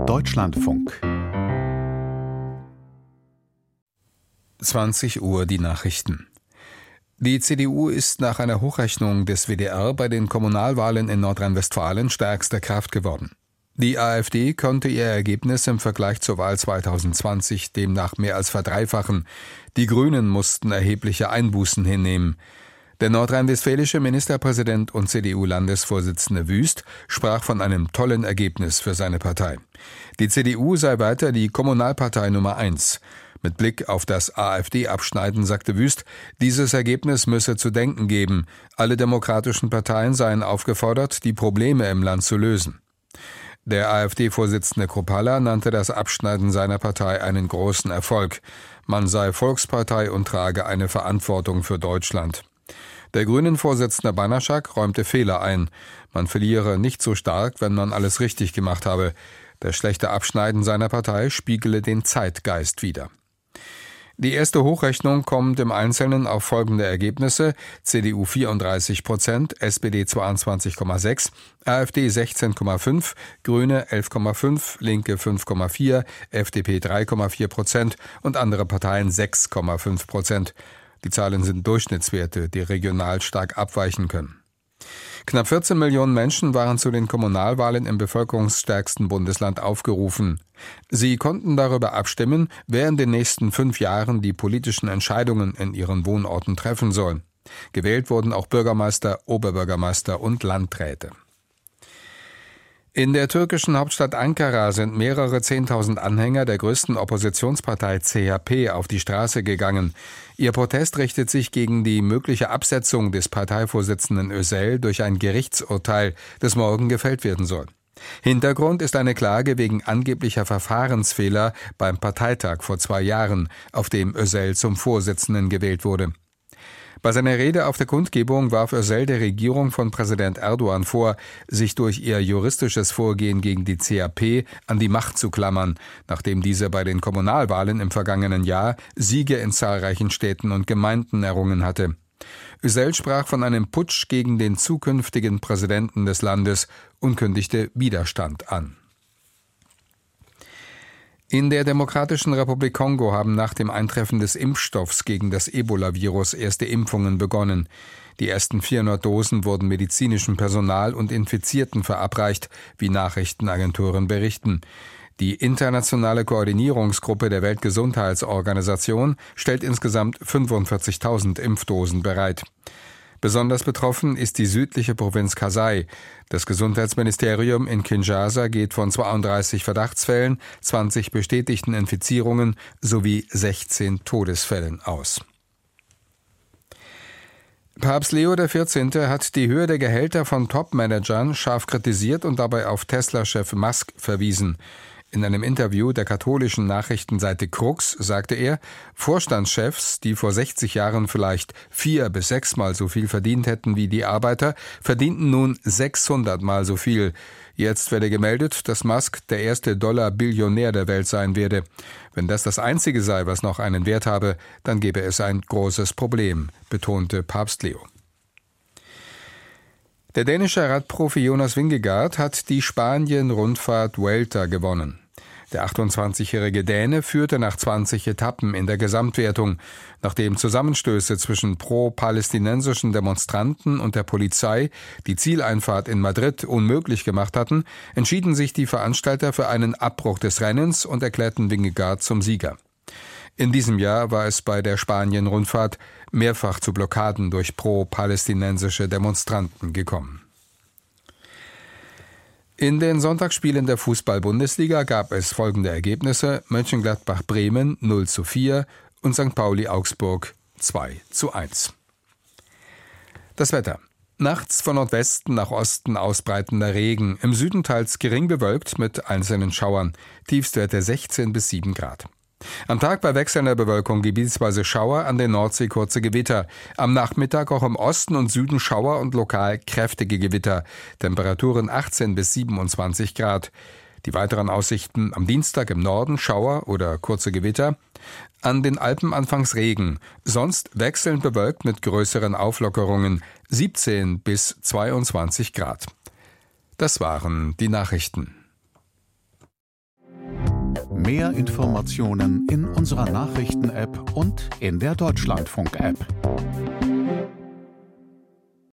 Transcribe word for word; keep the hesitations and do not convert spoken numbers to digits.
Deutschlandfunk. zwanzig Uhr die Nachrichten. Die C D U ist nach einer Hochrechnung des W D R bei den Kommunalwahlen in Nordrhein-Westfalen stärkste Kraft geworden. Die AfD konnte ihr Ergebnis im Vergleich zur Wahl zweitausendzwanzig demnach mehr als verdreifachen. Die Grünen mussten erhebliche Einbußen hinnehmen. Der nordrhein-westfälische Ministerpräsident und C D U-Landesvorsitzende Wüst sprach von einem tollen Ergebnis für seine Partei. Die C D U sei weiter die Kommunalpartei Nummer eins. Mit Blick auf das AfD-Abschneiden sagte Wüst, dieses Ergebnis müsse zu denken geben. Alle demokratischen Parteien seien aufgefordert, die Probleme im Land zu lösen. Der AfD-Vorsitzende Kruppalla nannte das Abschneiden seiner Partei einen großen Erfolg. Man sei Volkspartei und trage eine Verantwortung für Deutschland. Der Grünen-Vorsitzende Banaschak räumte Fehler ein. Man verliere nicht so stark, wenn man alles richtig gemacht habe. Das schlechte Abschneiden seiner Partei spiegele den Zeitgeist wider. Die erste Hochrechnung kommt im Einzelnen auf folgende Ergebnisse: C D U vierunddreißig Prozent, S P D zweiundzwanzig Komma sechs, AfD sechzehn Komma fünf, Grüne elf Komma fünf, Linke fünf Komma vier, F D P drei Komma vier Prozent und andere Parteien sechs Komma fünf Prozent. Die Zahlen sind Durchschnittswerte, die regional stark abweichen können. Knapp vierzehn Millionen Menschen waren zu den Kommunalwahlen im bevölkerungsstärksten Bundesland aufgerufen. Sie konnten darüber abstimmen, wer in den nächsten fünf Jahren die politischen Entscheidungen in ihren Wohnorten treffen soll. Gewählt wurden auch Bürgermeister, Oberbürgermeister und Landräte. In der türkischen Hauptstadt Ankara sind mehrere Zehntausend Anhänger der größten Oppositionspartei C H P auf die Straße gegangen. Ihr Protest richtet sich gegen die mögliche Absetzung des Parteivorsitzenden Özel durch ein Gerichtsurteil, das morgen gefällt werden soll. Hintergrund ist eine Klage wegen angeblicher Verfahrensfehler beim Parteitag vor zwei Jahren, auf dem Özel zum Vorsitzenden gewählt wurde. Bei seiner Rede auf der Kundgebung warf Özel der Regierung von Präsident Erdogan vor, sich durch ihr juristisches Vorgehen gegen die C H P an die Macht zu klammern, nachdem diese bei den Kommunalwahlen im vergangenen Jahr Siege in zahlreichen Städten und Gemeinden errungen hatte. Özel sprach von einem Putsch gegen den zukünftigen Präsidenten des Landes und kündigte Widerstand an. In der Demokratischen Republik Kongo haben nach dem Eintreffen des Impfstoffs gegen das Ebola-Virus erste Impfungen begonnen. Die ersten vierhundert Dosen wurden medizinischem Personal und Infizierten verabreicht, wie Nachrichtenagenturen berichten. Die internationale Koordinierungsgruppe der Weltgesundheitsorganisation stellt insgesamt fünfundvierzigtausend Impfdosen bereit. Besonders betroffen ist die südliche Provinz Kasai. Das Gesundheitsministerium in Kinshasa geht von zweiunddreißig Verdachtsfällen, zwanzig bestätigten Infizierungen sowie sechzehn Todesfällen aus. Papst Leo der vierzehnte hat die Höhe der Gehälter von Top-Managern scharf kritisiert und dabei auf Tesla-Chef Musk verwiesen. In einem Interview der katholischen Nachrichtenseite Krux sagte er, Vorstandschefs, die vor sechzig Jahren vielleicht vier- bis sechsmal so viel verdient hätten wie die Arbeiter, verdienten nun sechshundertmal so viel. Jetzt werde gemeldet, dass Musk der erste Dollar-Billionär der Welt sein werde. Wenn das das Einzige sei, was noch einen Wert habe, dann gäbe es ein großes Problem, betonte Papst Leo. Der dänische Radprofi Jonas Vingegaard hat die Spanien-Rundfahrt Vuelta gewonnen. Der achtundzwanzigjährige Däne führte nach zwanzig Etappen in der Gesamtwertung. Nachdem Zusammenstöße zwischen pro-palästinensischen Demonstranten und der Polizei die Zieleinfahrt in Madrid unmöglich gemacht hatten, entschieden sich die Veranstalter für einen Abbruch des Rennens und erklärten Vingegaard zum Sieger. In diesem Jahr war es bei der Spanien-Rundfahrt mehrfach zu Blockaden durch pro-palästinensische Demonstranten gekommen. In den Sonntagsspielen der Fußball-Bundesliga gab es folgende Ergebnisse: Mönchengladbach-Bremen null zu vier und Sankt Pauli-Augsburg zwei zu eins. Das Wetter. Nachts von Nordwesten nach Osten ausbreitender Regen, im Süden teils gering bewölkt mit einzelnen Schauern, Tiefstwerte sechzehn bis sieben Grad. Am Tag bei wechselnder Bewölkung gebietsweise Schauer, an der Nordsee kurze Gewitter. Am Nachmittag auch im Osten und Süden Schauer und lokal kräftige Gewitter. Temperaturen achtzehn bis siebenundzwanzig Grad. Die weiteren Aussichten: am Dienstag im Norden Schauer oder kurze Gewitter. An den Alpen anfangs Regen. Sonst wechselnd bewölkt mit größeren Auflockerungen. siebzehn bis zweiundzwanzig Grad. Das waren die Nachrichten. Mehr Informationen in unserer Nachrichten-App und in der Deutschlandfunk-App.